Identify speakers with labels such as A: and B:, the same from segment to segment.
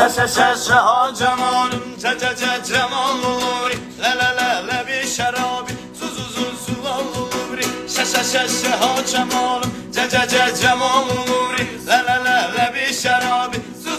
A: ha cemalım, cemal olur. Le bir şarabi, su olur. Ha cemalım, cemal olur. Le bir şarabi,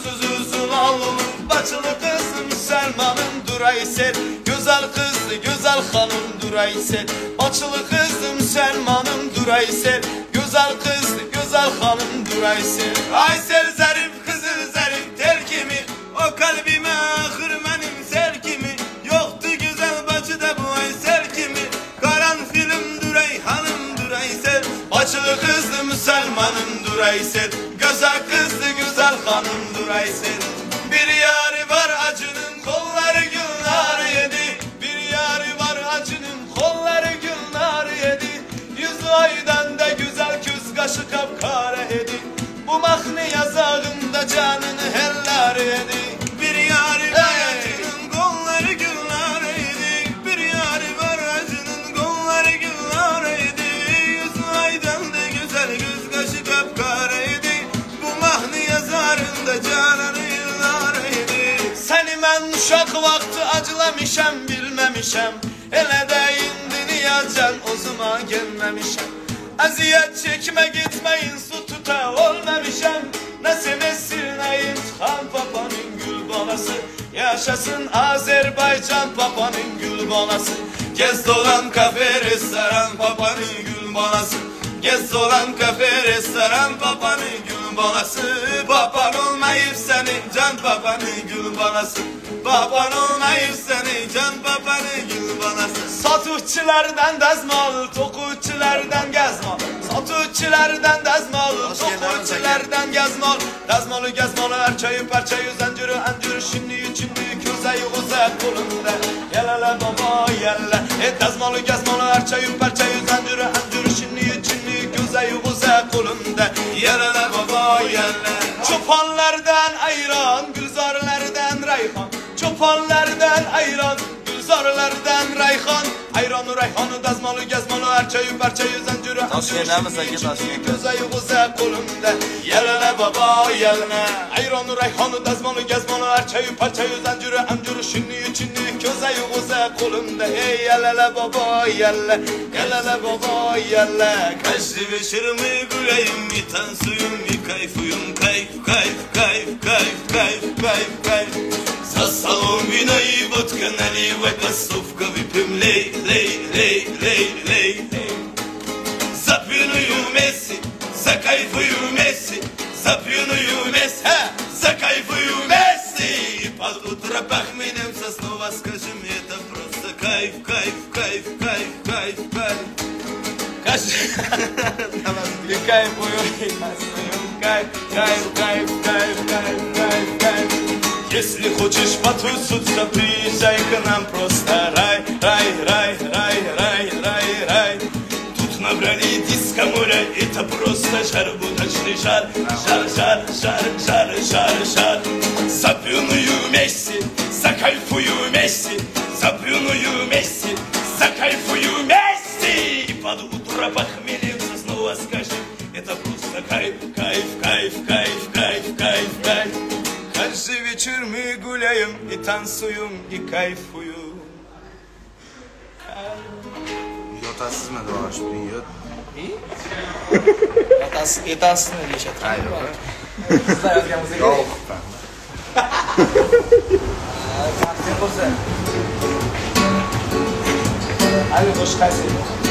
A: su olur. Baçılı kızım Selman'ım Duraysel, güzel kızdı güzel hanım Duraysel. Baçılı kızım Selman'ım Duraysel, güzel kızdı güzel hanım Duraysel. Aysel zarif kızı zarif terkimi, o kalbime hırmenim serkimi. Yoktu güzel bacı da bu Aysel kimi, karanfilim Duray hanım Duraysel. Baçılı kızdım Selman'ım Duraysel, güzel kızdı güzel hanım Duraysel. Bir yarı var acının kolları gülnar yedi, bir yarı var acının kolları gülnar yedi. Yüzü aydan da güzel küz kaşı kapkara edi, bu mahni yazağında canını hellar yedi. Bir yarı var acının kolları gülnar yedi, bir yarı var acının kolları gülnar yedi. Yüzü aydan da güzel küz kaşı kapkara edi, bu mahni yazarında canını hellar yedi. Seni ben uşak vakti acılamışam bilmemişem, hele de indi niyacan o zaman gelmemişem. Eziyet çekme gitmeyin su tuta olmamışam. Nasıl mesirneyin Han Papa'nın gül balası, yaşasın Azerbaycan Papa'nın gül balası. Gez dolan kafe restoran Papa'nın gül balası, gez dolan kafe restoran Papa'nın gül balası. Baban olmayıp senin can Papa'nın gül balası, baban olmayıp senin can Papa'nın gül balası. Satışçılardan dazmal, tokutçulardan gezmal, satışçılardan dazmal, tokutçulardan gezmal. Dazmalı gezmalı erçeği parçayı zenciri enciri şimdi közeyi uzak kolunda. Yelele baba yelle, dazmalı gezmalı erçeği parçayı zenciri enciri şimdi közeyi uzak kolunda. Yelele baba yelle. Çopanlardan ayran, gülzarlardan rayhan, çopanlardan ayran, gülzarlardan rayhan. Ayranı rayhanı dazmalı gezmalı erçeği parçayı zenciri enciri közeyi uzak kolunda. Yelene baba yelene. Ayranı rayhanı dazmalı gezmalı erçeği parçayı zenciri enciri şimdi közeyi uzak kolunda. Ey yelele baba yelle, yelele baba yelle. Kaçtı beşirimi güleyim, iten suyum bir kayfuyum. Kayf kayf kayf kayf kayf kayf kayf. За соломиной водка наливай, постовка выпьем, лей, лей, лей, лей, лей, лей. За пьяную Месси, за кайфую Месси, за пьяную Месси, за кайфую Месси. И под утро похмельемся, снова скажем, это просто кайф, кайф, кайф, кайф, кайф, кайф. И кайфую, кайф, кайф, кайф, кайф, кайф, кайф, кайф. Если хочешь потуситься, приезжай к нам просто. Рай, рай, рай, рай, рай, рай, рай. Тут набрали диско моря, это просто жар, будочный жар. Жар, жар, жар, жар, жар, жар. За пьяную Месси, за кайфую Месси, за пьяную Месси, за кайфую Месси. И под утро похмельемся, снова скажем, это просто кайф, кайф, кайф, кайф, кайф, кайф, кайф. Каждый вечер мы гуляем, и танцуем, и кайфуем.
B: Yotasız mı doğaş bir yot?
C: Yotasız mı geçer?
B: Hayır yok.
C: Kızlar yazgamıza geliyor.
B: Yok ben.
C: Tempo sen. Hadi hoş geldin.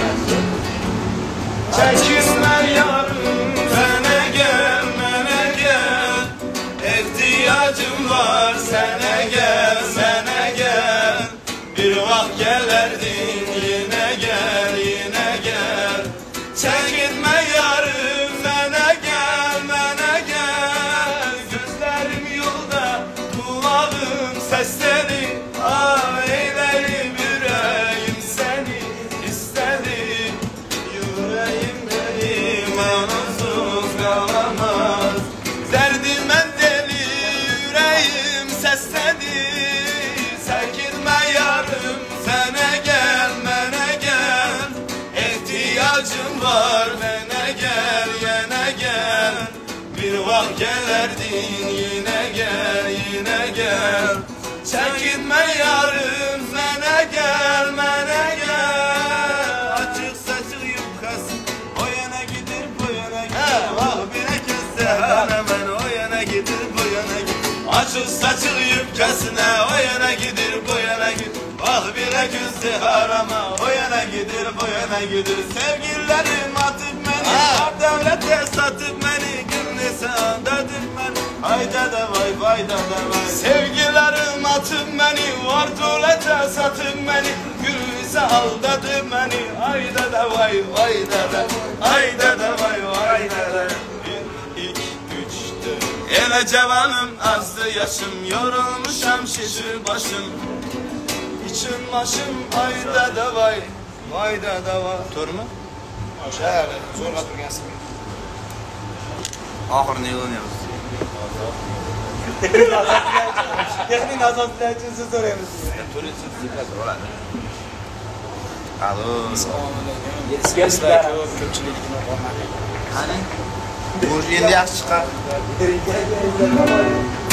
A: Çekinme yarım, sana gel, bana gel. İhtiyacım var, sana gel, sana gel. Bir vakit gelerdin, yine gel, yine gel. Çekinme yarım, sana gel, bana gel. Gözlerim yolda, kulağım sesleri. Ah eylerim yüreğim seni istedi. Yüreğim benim anasız kalamaz. Derdime deli yüreğim sesledi. Çekinme yarım, sana gel, bana gel. İhtiyacım var, bana gel, yine gel. Bir vakit gelerdin, yine gel, yine Çekinme yarım mənə gəl, mənə gəl. Açıq saçıq yubkası o yana gidir, bu yana gidir. Bak bir kəssə hemen o yana gidir, bu yana gidir. Açıq saçıq yubkasına o yana gidir, bu yana gidir. Bak bir küsse harama o yana gidir, bu yana gidir. Sevgililerim atıp beni, devlete satıp beni, gümlese andatıp beni. Hayda da vay, vayda da vay. Sevgilerim atıp beni, var devlete satıp beni, gümlese aldatıp beni. Hayda da vay, vayda da, hayda da vay, vayda da. Bir, iki, üç, dört. Ele cavanım, azdı yaşım, yorulmuşam şişir başım. İçim başım ayda da vay, vayda da vay. Tur mu?
C: Şöyle zorla durgansın.
B: Ahırını yılanıyoruz.
C: Yakının azaltılar için siz soruyorsunuz.
B: Tur için zikret olan. Alo.
C: Gerçekten köpçülüğünü olmak.
B: Hani? Bu şimdi yaş çıkar.
C: Gel.